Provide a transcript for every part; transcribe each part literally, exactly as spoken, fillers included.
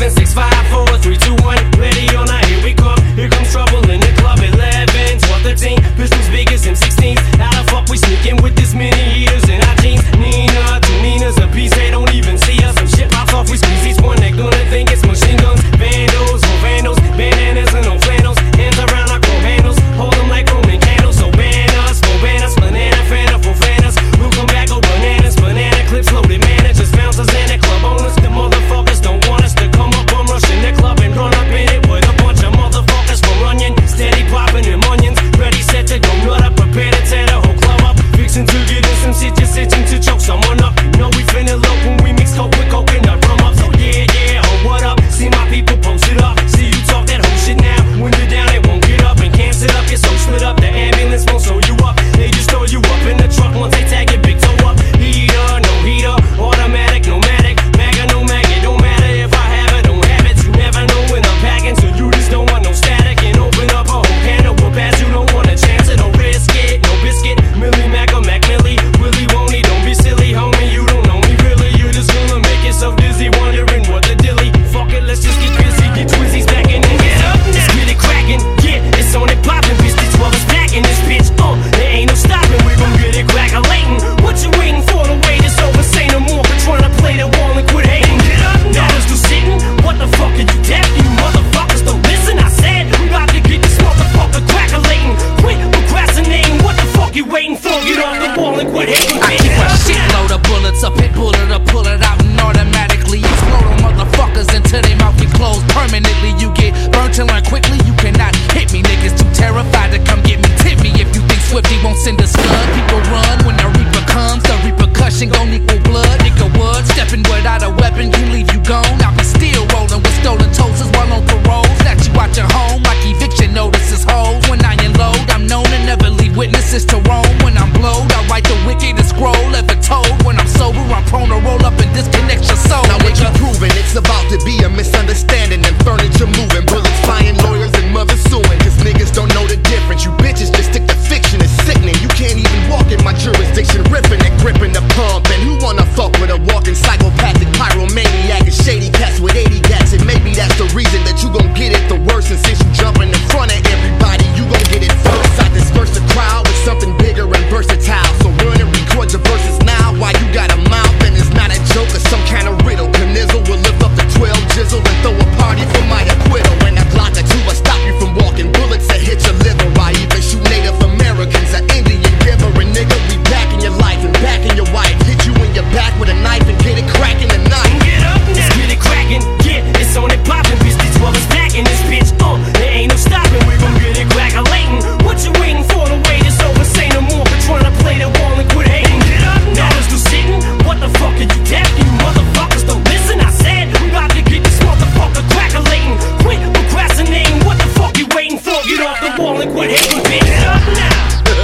seven, six, five, four, three, two, one. Ready or not, here we come. Here comes trouble in the club. eleven, twelve, thirteen. Pistols big as M sixteens. How the fuck we sneaking with this many heaters in our jeans? Nina, two Ninas a piece. They don't even see us. Some shit pops off. We squeeze each one. They're gonna think it's machine guns. Vandals, no vandals. Bandanas and no flannels. Hands around our crow handles. Hold them like Roman candles. So ban us, go ban us. Banana, fana, for fanas. We'll come back, go bananas. Banana clips loaded. Managers, bouncers, and the club owners. The motherfuckers don't want us to come up on rush in the club and run up in it with a bunch of motherfuckers from Runyon. Steady popping them onions. Ready, set to go nut up. Prepare to tear the whole club up. Fixing to get in some shit, just itching to choke someone up. You know we finna low when we mix coke with coconut rum up. So yeah, yeah, oh what up? See my people post it up. See you talk that whole shit now. When you're down, they won't get up and can't sit up. You're so split up, the ambulance won't sew you up. They just throw you up in the truck once they tag your big toe up. Heater, no heater, automatic, nomadic, maga, no mag. It don't matter if I have it, don't have it. You never know when I'm packing, so you just don't want no static. And open up a whole can of whoop ass. You don't want a chance, so don't risk it. No biscuit, Millie Mac or Mac Millie. Willie won't he, don't be silly, homie. You don't know me really. You're just gonna make yourself dizzy, wondering what the dilly. Fuck it, let's just get busy, get Twizzies back in and get up now. Let's get it cracking, yeah, it's on it poppin', bitch. This twelve is back in this bitch, uh, there ain't no stopping. We gon' get it crack-a-latin'. What you waiting for? The wait is over, say no more. We're trying to play the wall and quit hating. Get up now, let's do sitting. What the fuck are you deaf? You motherfuckers don't listen. I said we about to get this motherfucker crack-a-latin'. Quit procrastinating. What the fuck you waiting for? Get off the wall and quit hating. I keep a shitload of bullets, a pit bull to pull it out and automatically explode on motherfuckers until they mouth get closed permanently. You get burnt and learn quickly. You cannot hit me, niggas too terrified to come get me. Tip me if you think Swifty won't send a scud. People run when the reaper comes. The repercussion gon' equal blood. Nigga would stepping without a weapon can leave you gone. I'll be still rolling with stolen toasters while on parole. Snatch you out your home like eviction notices hoes. When I unload, I'm known to never leave witnesses to roam. When I'm blowed, I write the wickedest scroll ever told. When I'm sober, I'm prone to roll up and disconnect your soul. Now what you proving? It's about to be a misunderstanding and furniture moving, bullets flying, lawyers and mothers suing. Cause niggas don't know the difference. You bitches just stick to fiction. It's sickening. You can't even walk in my jurisdiction, ripping and gripping the pump. And who wanna fuck with a walking psychopathic pyromaniac and shady cats with eighty gats? And maybe that's the reason that you gon' get it the worst. And since you jumping in front of everybody, you gon' get it first. I disperse the crowd with something bigger and versatile. So run and record your verses now while you got a mouth and it's not a joke or some kind of riddle. Canizzle will lift up the twelve jizzle and throw a party for my acquittal. When a Glock or two will stop you from walking, bullets that hit your liver. I even shoot Native Americans, an Indian giver. And nigga, we back in your life and back in your wife. Hit you in your back with a knife and get it cracking tonight. Get up now, let's get it cracking, yeah, it's on it poppin', bitch. This twelve is back in this bitch, uh, there ain't no stopping. We gon' get it crack-a-latin'. What you waiting for? The wait is over, say no more. We're trying to play the wall and quit hating. Get up now, let's do sitting. What the fuck are you deaf? You motherfuckers don't listen. I said we about to get this motherfucker crack-a-latin'. Quit procrastinating. What the fuck you waiting for? Get off the wall and quit hating, bitch. Get up now.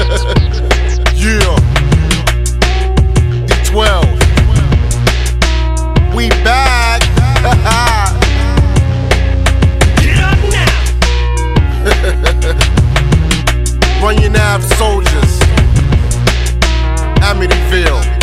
Yeah, D twelve, we back. Get up now. Runyon Ave soldiers, Amityville.